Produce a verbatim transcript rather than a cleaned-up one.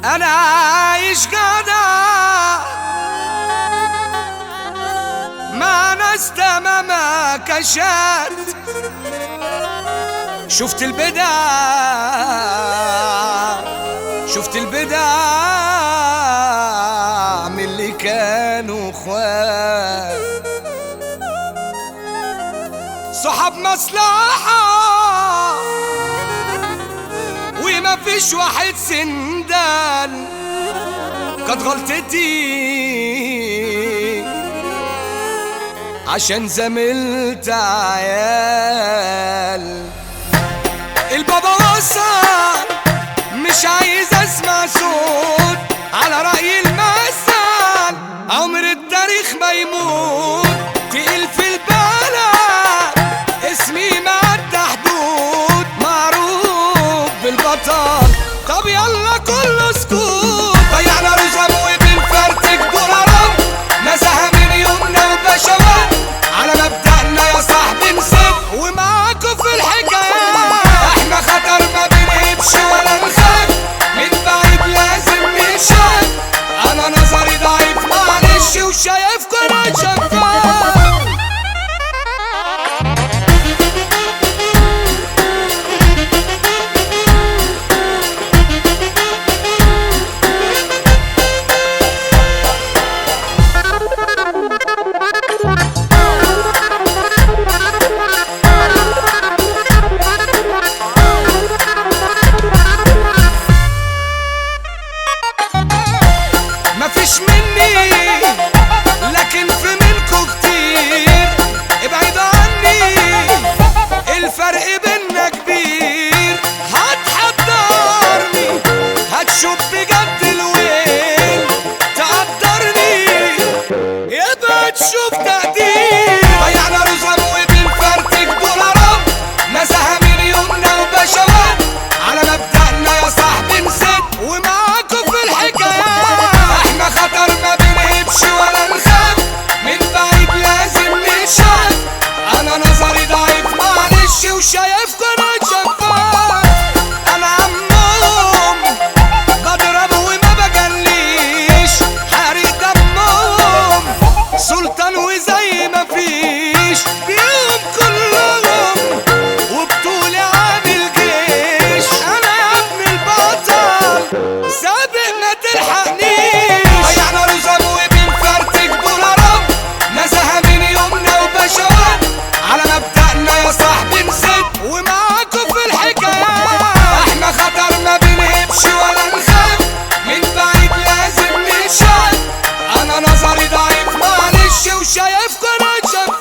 انا عايش جدع مع ناس تماما كشات. شفت البدع شفت البدع من اللي كانوا اخوات، صحاب مصلحة وما فيش واحد سندان. كانت غلطتي عشان زميلت عيال. البابا وصل مش عايز اسمع صوت، على رأي المثل عمر التاريخ ما يموت. تقيل في البلد اسمي معدى حدود، معروف بالبطل. طب يلا كله سكوت، ضيعنا رزم وبنفرتك دولارات، نزهة من يومنا وبشوات. على مبدأنا يا صاحبي نسيب ومعاكوا في الحكايات. احنا خطر ما بنهبش ولا نخاف، من بعيد لازم نشاف. انا نظري ضعيف معلش وشايفكوا انا شفاف. مفيش مني لكن في منكو كتير، ابعدوا عني الفرق بينا كبير. هتحضرني هتشوف بجد الويل، تقدرني يبقى تشوف تقدير. ضيعنا رزم وبنفرتك دولارات، نزهة من يومنا وبشوات. على مبدأنا يا صاحبي نسيت ومعاكوا في الحكايات. احنا خطر ما بنهبش ولا نخاف، من بعيد لازم نشاف. انا نظري ضعيف معلش وشايفكوا انا شفاف. انا عمهم بضرب وما بجليش، حارق دمهم سلطان وزي ما فيش. بيهم كلهم وبطولي عامل جيش. انا يا ابن البطل سابق ما تلحقنيش. ضيعنا رزم وبنفرتك دولارات، نزهة من يومنا وبشوات. على مبدأنا يا صاحبي نسيت ومعاكوا في الحكايات. احنا خطر ما بنهبش ولا نخاف، من بعيد لازم نشاف. انا نظري ضعيف معلش وشايفكوا انا شفاف.